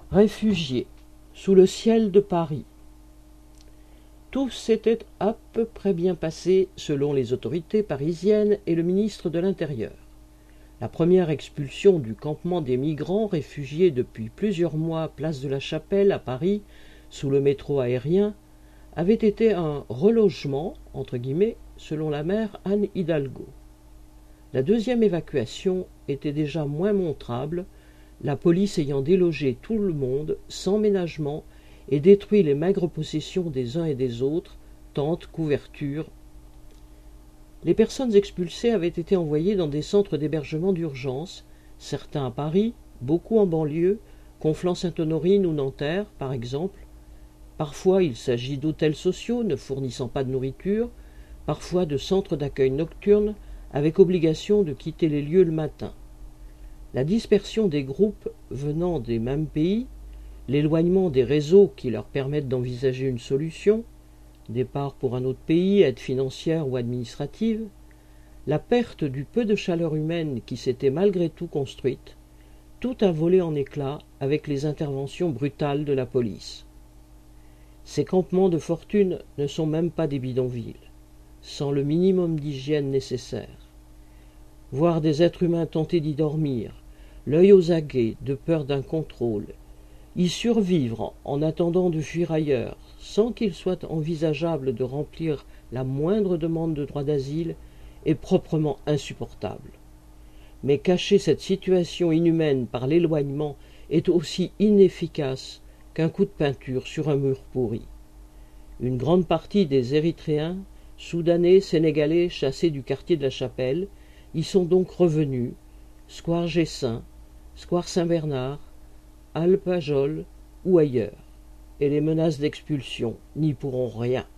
Réfugiés, sous le ciel de Paris. Tout s'était à peu près bien passé selon les autorités parisiennes et le ministre de l'Intérieur. La première expulsion du campement des migrants réfugiés depuis plusieurs mois place de la Chapelle à Paris, sous le métro aérien, avait été un « relogement » entre guillemets, selon la maire Anne Hidalgo. La deuxième évacuation était déjà moins montrable, la police ayant délogé tout le monde sans ménagement et détruit les maigres possessions des uns et des autres, tentes, couvertures. Les personnes expulsées avaient été envoyées dans des centres d'hébergement d'urgence, certains à Paris, beaucoup en banlieue, Conflans-Sainte-Honorine ou Nanterre par exemple. Parfois il s'agit d'hôtels sociaux ne fournissant pas de nourriture, parfois de centres d'accueil nocturnes avec obligation de quitter les lieux le matin. La dispersion des groupes venant des mêmes pays, l'éloignement des réseaux qui leur permettent d'envisager une solution, départ pour un autre pays, aide financière ou administrative, la perte du peu de chaleur humaine qui s'était malgré tout construite, tout a volé en éclats avec les interventions brutales de la police. Ces campements de fortune ne sont même pas des bidonvilles, sans le minimum d'hygiène nécessaire. Voir des êtres humains tenter d'y dormir, l'œil aux aguets, de peur d'un contrôle, y survivre en attendant de fuir ailleurs, sans qu'il soit envisageable de remplir la moindre demande de droit d'asile, est proprement insupportable. Mais cacher cette situation inhumaine par l'éloignement est aussi inefficace qu'un coup de peinture sur un mur pourri. Une grande partie des Érythréens, Soudanais, Sénégalais chassés du quartier de la Chapelle y sont donc revenus, square Gessin, square Saint-Bernard, Alpes-Pajol ou ailleurs, et les menaces d'expulsion n'y pourront rien.